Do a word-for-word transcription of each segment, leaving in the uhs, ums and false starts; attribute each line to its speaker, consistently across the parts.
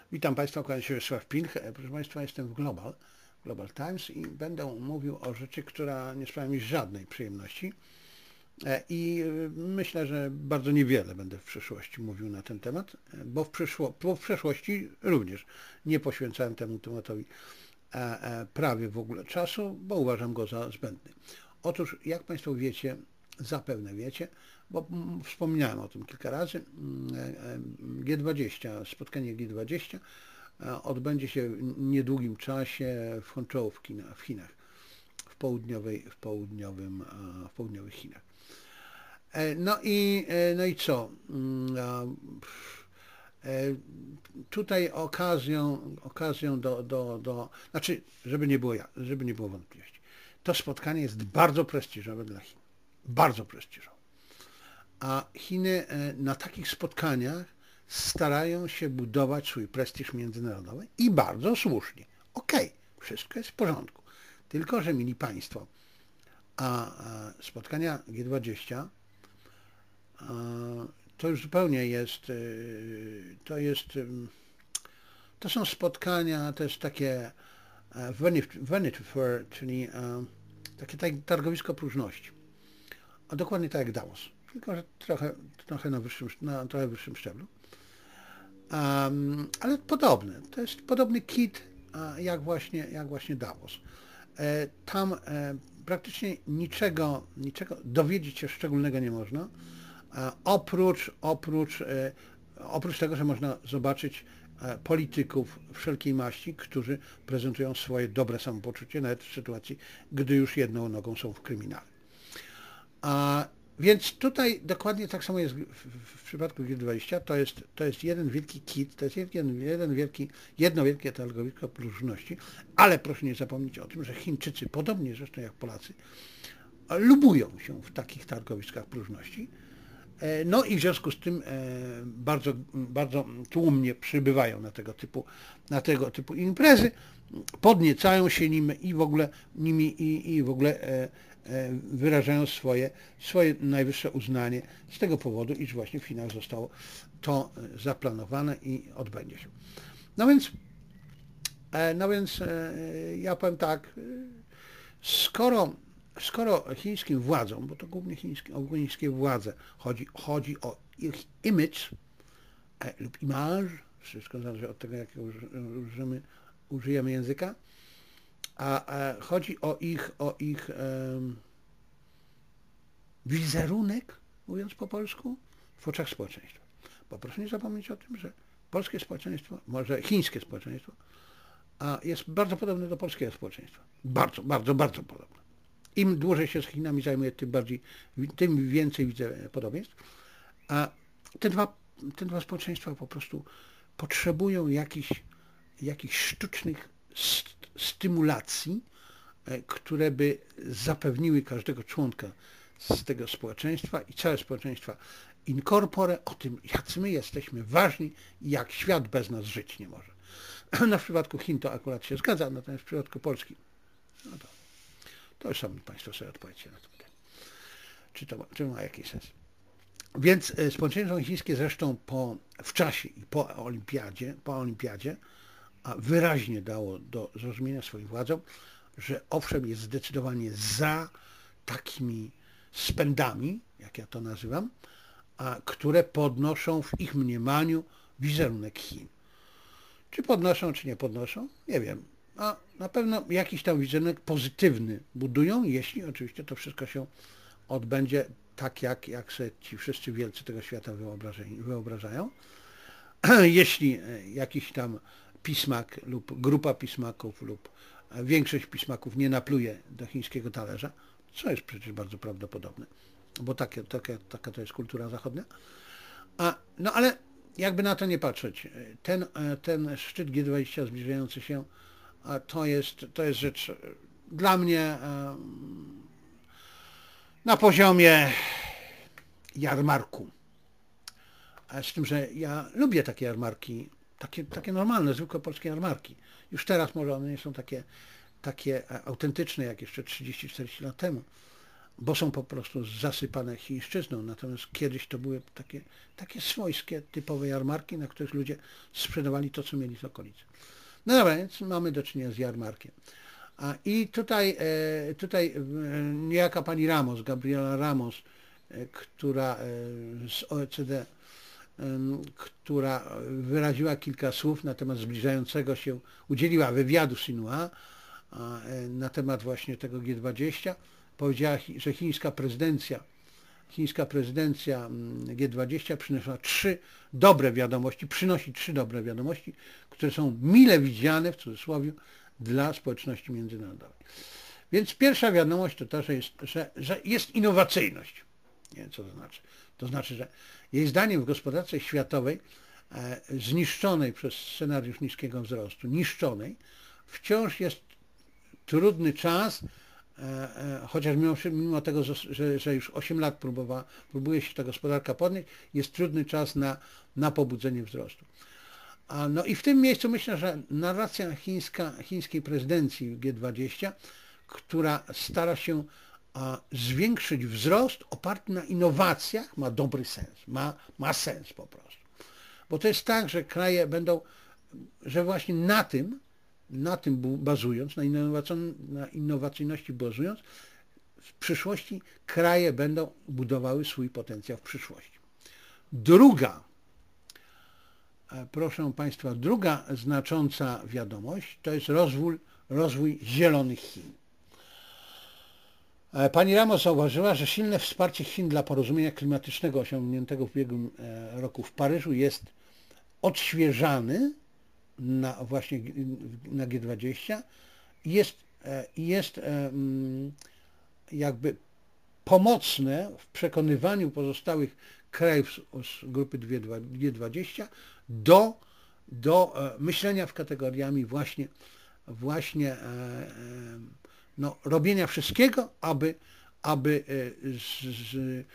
Speaker 1: Witam Państwa, kłaniam się Wiesław Pilch. Proszę Państwa, jestem w Global, Global Times i będę mówił o rzeczy, która nie sprawia mi żadnej przyjemności. I myślę, że bardzo niewiele będę w przyszłości mówił na ten temat, bo w, przyszło, bo w przeszłości również nie poświęcałem temu tematowi prawie w ogóle czasu, bo uważam go za zbędny. Otóż, jak Państwo wiecie, zapewne wiecie, bo wspomniałem o tym kilka razy, G dwadzieścia, spotkanie G dwadzieścia odbędzie się w niedługim czasie w Hangzhou w Chinach, w, Chinach, w, południowej, w, południowym, w południowych Chinach. No i, no i co? Tutaj okazją, okazją do, do, do, znaczy, żeby nie było, żeby nie było wątpliwości, to spotkanie jest bardzo prestiżowe dla Chin. Bardzo prestiżowe. A Chiny na takich spotkaniach starają się budować swój prestiż międzynarodowy i bardzo słusznie. Okej, okay, wszystko jest w porządku. Tylko że, mili Państwo, a spotkania G dwadzieścia to już zupełnie jest, to jest, to są spotkania, to jest takie Vanity Fair, czyli takie targowisko próżności. A dokładnie tak jak Davos, tylko że trochę, trochę na wyższym, na trochę wyższym szczeblu. Um, ale podobne, to jest podobny kit jak właśnie, jak właśnie Davos. E, tam e, praktycznie niczego, niczego dowiedzieć się szczególnego nie można, e, oprócz, oprócz, e, oprócz tego, że można zobaczyć e, polityków wszelkiej maści, którzy prezentują swoje dobre samopoczucie, nawet w sytuacji, gdy już jedną nogą są w kryminale. A więc tutaj dokładnie tak samo jest w, w, w przypadku G dwadzieścia, to jest, to jest jeden wielki kit, to jest jeden, jeden wielki, jedno wielkie targowisko próżności, ale proszę nie zapomnieć o tym, że Chińczycy, podobnie zresztą jak Polacy, lubują się w takich targowiskach próżności, no i w związku z tym bardzo, bardzo tłumnie przybywają na tego typu, na tego typu imprezy, podniecają się nim i w ogóle nimi i, i w ogóle wyrażają swoje, swoje najwyższe uznanie z tego powodu, iż właśnie w Chinach zostało to zaplanowane i odbędzie się. No więc, no więc ja powiem tak, skoro, skoro chińskim władzom, bo to głównie chińskie, o chińskie władze chodzi, chodzi o ich image lub image, wszystko zależy od tego, jakiego użyjemy, użyjemy języka, a, a chodzi o ich, o ich um, wizerunek, mówiąc po polsku, w oczach społeczeństwa. Bo proszę nie zapomnieć o tym, że polskie społeczeństwo, może chińskie społeczeństwo, a jest bardzo podobne do polskiego społeczeństwa. Bardzo, bardzo, bardzo podobne. Im dłużej się z Chinami zajmuję, tym bardziej, tym więcej widzę podobieństw. A te dwa, te dwa społeczeństwa po prostu potrzebują jakichś, jakichś sztucznych stymulacji, które by zapewniły każdego członka z tego społeczeństwa i całe społeczeństwa in corpore o tym, jacy my jesteśmy ważni i jak świat bez nas żyć nie może. No w przypadku Chin to akurat się zgadza, natomiast w przypadku Polski, no to, to już sami Państwo sobie odpowiedzcie na to pytanie. Czy to czy ma jakiś sens? Więc społeczeństwo chińskie zresztą po, w czasie i po olimpiadzie, po olimpiadzie a wyraźnie dało do zrozumienia swoim władzom, że owszem jest zdecydowanie za takimi spędami, jak ja to nazywam, a które podnoszą w ich mniemaniu wizerunek Chin. Czy podnoszą, czy nie podnoszą? Nie wiem. A na pewno jakiś tam wizerunek pozytywny budują, jeśli oczywiście to wszystko się odbędzie tak, jak, jak sobie ci wszyscy wielcy tego świata wyobrażają. Jeśli jakiś tam pismak lub grupa pismaków lub większość pismaków nie napluje do chińskiego talerza, co jest przecież bardzo prawdopodobne, bo takie, takie, taka to jest kultura zachodnia. A, no ale jakby na to nie patrzeć, ten, ten szczyt G dwadzieścia zbliżający się, to jest, to jest rzecz dla mnie na poziomie jarmarku. Z tym, że ja lubię takie jarmarki, takie, takie normalne, zwykłe polskie jarmarki. Już teraz może one nie są takie, takie autentyczne jak jeszcze trzydzieści czterdzieści lat temu, bo są po prostu zasypane chińszczyzną. Natomiast kiedyś to były takie, takie swojskie, typowe jarmarki, na których ludzie sprzedawali to, co mieli z okolicy. No dobra, więc mamy do czynienia z jarmarkiem. A i tutaj, tutaj niejaka pani Ramos, Gabriela Ramos, która z O E C D, która wyraziła kilka słów na temat zbliżającego się, udzieliła wywiadu Xinhua na temat właśnie tego G dwadzieścia, powiedziała, że chińska prezydencja, chińska prezydencja G dwadzieścia przyniosła trzy dobre wiadomości, przynosi trzy dobre wiadomości, które są mile widziane, w cudzysłowie, dla społeczności międzynarodowej. Więc pierwsza wiadomość to ta, że jest, że, że jest innowacyjność. Nie wiem, co to znaczy. To znaczy, że jej zdaniem w gospodarce światowej e, zniszczonej przez scenariusz niskiego wzrostu, niszczonej, wciąż jest trudny czas, e, e, chociaż mimo, mimo tego, że, że już osiem lat próbowała, próbuje się ta gospodarka podnieść, jest trudny czas na, na pobudzenie wzrostu. A no i w tym miejscu myślę, że narracja chińska, chińskiej prezydencji G dwadzieścia, która stara się a, zwiększyć wzrost oparty na innowacjach, ma dobry sens, ma, ma sens po prostu. Bo to jest tak, że kraje będą, że właśnie na tym, na tym bazując, na, na innowacyjności bazując, w przyszłości kraje będą budowały swój potencjał w przyszłości. Druga Proszę Państwa, druga znacząca wiadomość to jest rozwój, rozwój zielonych Chin. Pani Ramos zauważyła, że silne wsparcie Chin dla porozumienia klimatycznego osiągniętego w ubiegłym roku w Paryżu jest odświeżany na właśnie na G dwadzieścia i jest, jest jakby pomocne w przekonywaniu pozostałych krajów z grupy G dwadzieścia do, do myślenia w kategoriami właśnie, właśnie no, robienia wszystkiego, aby, aby z, z,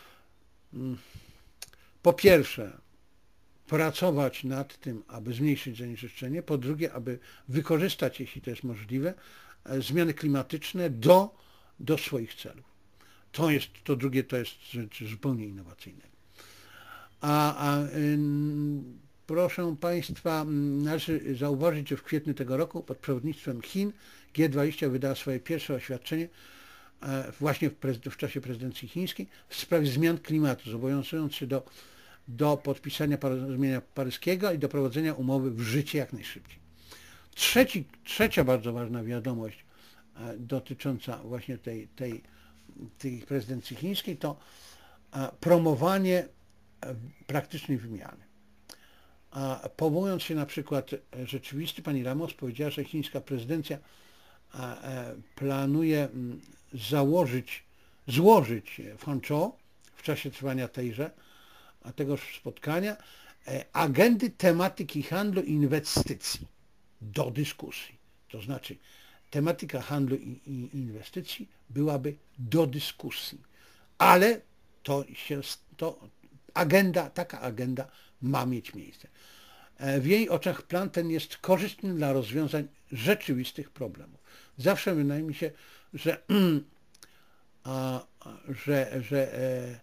Speaker 1: po pierwsze pracować nad tym, aby zmniejszyć zanieczyszczenie, po drugie, aby wykorzystać, jeśli to jest możliwe, zmiany klimatyczne do, do swoich celów. To jest, to drugie to jest rzecz zupełnie innowacyjna. A, a y, proszę Państwa, należy zauważyć, że w kwietniu tego roku pod przewodnictwem Chin G dwadzieścia wydała swoje pierwsze oświadczenie e, właśnie w, w czasie prezydencji chińskiej w sprawie zmian klimatu, zobowiązując się do, do podpisania porozumienia paryskiego i doprowadzenia umowy w życie jak najszybciej. Trzeci, trzecia bardzo ważna wiadomość e, dotycząca właśnie tej, tej, tej prezydencji chińskiej to e, promowanie praktycznej wymiany. A powołując się na przykład rzeczywisty, pani Ramos powiedziała, że chińska prezydencja planuje założyć, złożyć w Hangzhou w czasie trwania tejże, tegoż spotkania agendy tematyki handlu i inwestycji do dyskusji. To znaczy tematyka handlu i, i inwestycji byłaby do dyskusji, ale to się to agenda, taka agenda ma mieć miejsce. W jej oczach plan ten jest korzystny dla rozwiązań rzeczywistych problemów. Zawsze wydaje mi się, że, a, że, że e,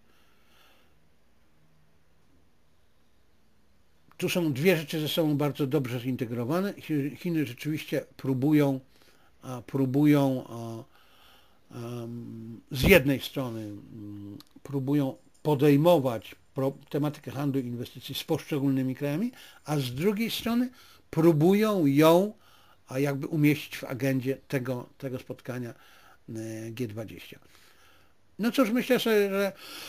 Speaker 1: tu są dwie rzeczy ze sobą bardzo dobrze zintegrowane. Chiny rzeczywiście próbują, a, próbują a, a, z jednej strony próbują podejmować tematykę handlu i inwestycji z poszczególnymi krajami, a z drugiej strony próbują ją a jakby umieścić w agendzie tego, tego spotkania G dwadzieścia. No cóż, myślę sobie, że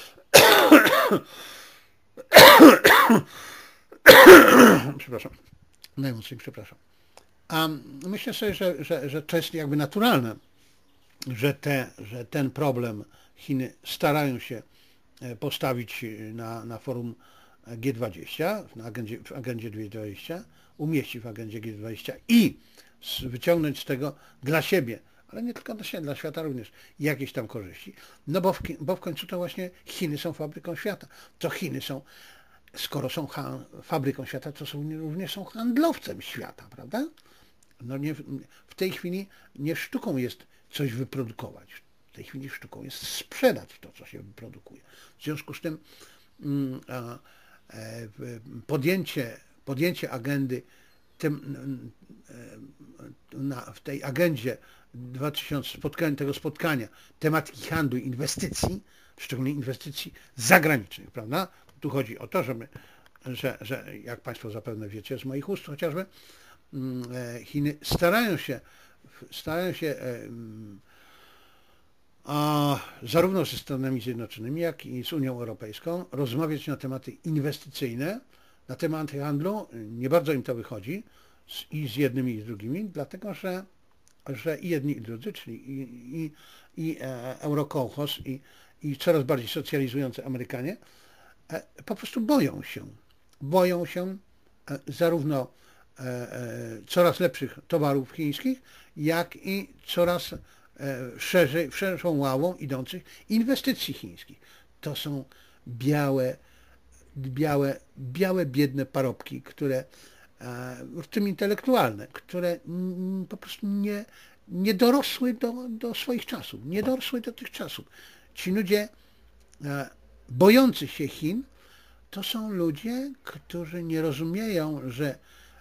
Speaker 1: przepraszam, najmocniej przepraszam. A myślę sobie, że, że, że to jest jakby naturalne, że, te, że ten problem Chiny starają się postawić na, na forum G dwadzieścia, na agendzie, w agendzie G dwadzieścia, umieścić w agendzie G dwadzieścia i wyciągnąć z tego dla siebie, ale nie tylko dla siebie, dla świata również, jakieś tam korzyści. No bo w, bo w końcu to właśnie Chiny są fabryką świata. To Chiny są, skoro są fabryką świata, to są, również są handlowcem świata, prawda? No nie, w tej chwili nie sztuką jest coś wyprodukować. W tej chwili sztuką jest sprzedać to, co się produkuje. W związku z tym mm, a, e, podjęcie, podjęcie agendy tym, na, w tej agendzie dwa tysiące spotkań, tego spotkania tematyki handlu i inwestycji, szczególnie inwestycji zagranicznych, prawda? Tu chodzi o to, żeby, że, że jak Państwo zapewne wiecie z moich ust chociażby, Chiny starają się, starają się a, zarówno ze Stanami Zjednoczonymi, jak i z Unią Europejską rozmawiać na tematy inwestycyjne, na tematy handlu. Nie bardzo im to wychodzi z, i z jednymi i z drugimi, dlatego że, że i jedni i drudzy, czyli i, i, i e, eurokołchoz i, i coraz bardziej socjalizujący Amerykanie, e, po prostu boją się. Boją się e, zarówno e, e, coraz lepszych towarów chińskich, jak i coraz e, szerzej, szerszą ławą idących inwestycji chińskich. To są białe, białe, białe, biedne parobki, które, w tym intelektualne, które po prostu nie, nie dorosły do, do swoich czasów, nie dorosły do tych czasów. Ci ludzie bojący się Chin to są ludzie, którzy nie rozumieją, że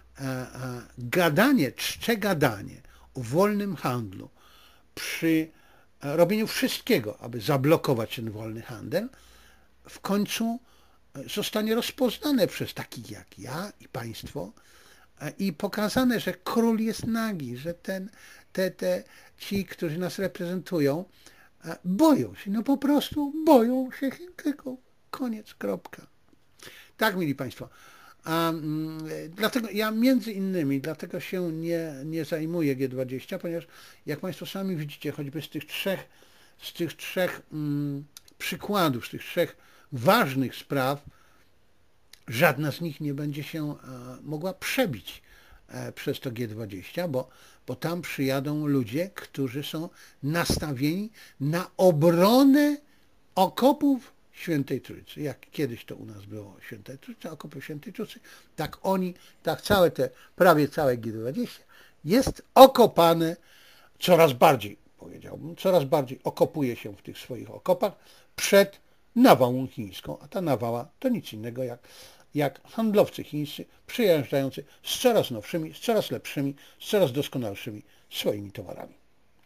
Speaker 1: gadanie, czcze gadanie o wolnym handlu przy robieniu wszystkiego, aby zablokować ten wolny handel, w końcu zostanie rozpoznane przez takich jak ja i Państwo i pokazane, że król jest nagi, że ten, te, te, ci, którzy nas reprezentują, boją się, no po prostu boją się Chińczyków. Koniec, kropka. Tak, mili Państwo. A, mm, dlatego ja między innymi, dlatego się nie, nie zajmuję G dwadzieścia, ponieważ jak Państwo sami widzicie, choćby z tych trzech, z tych trzech mm, przykładów, z tych trzech ważnych spraw, żadna z nich nie będzie się e, mogła przebić e, przez to G dwadzieścia, bo, bo tam przyjadą ludzie, którzy są nastawieni na obronę okopów Świętej Trójcy. Jak kiedyś to u nas było Świętej Trójcy, okopów Świętej Trójcy, tak oni, tak całe te, prawie całe G dwadzieścia jest okopane coraz bardziej, powiedziałbym, coraz bardziej okopuje się w tych swoich okopach przed nawałą chińską, a ta nawała to nic innego jak, jak handlowcy chińscy przyjeżdżający z coraz nowszymi, z coraz lepszymi, z coraz doskonalszymi swoimi towarami.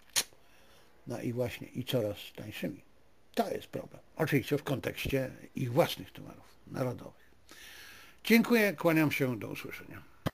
Speaker 1: No i właśnie i coraz tańszymi. To jest problem. Oczywiście w kontekście ich własnych towarów narodowych. Dziękuję, kłaniam się, do usłyszenia.